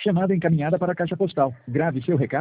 Chamada encaminhada para a caixa postal. Grave seu recado.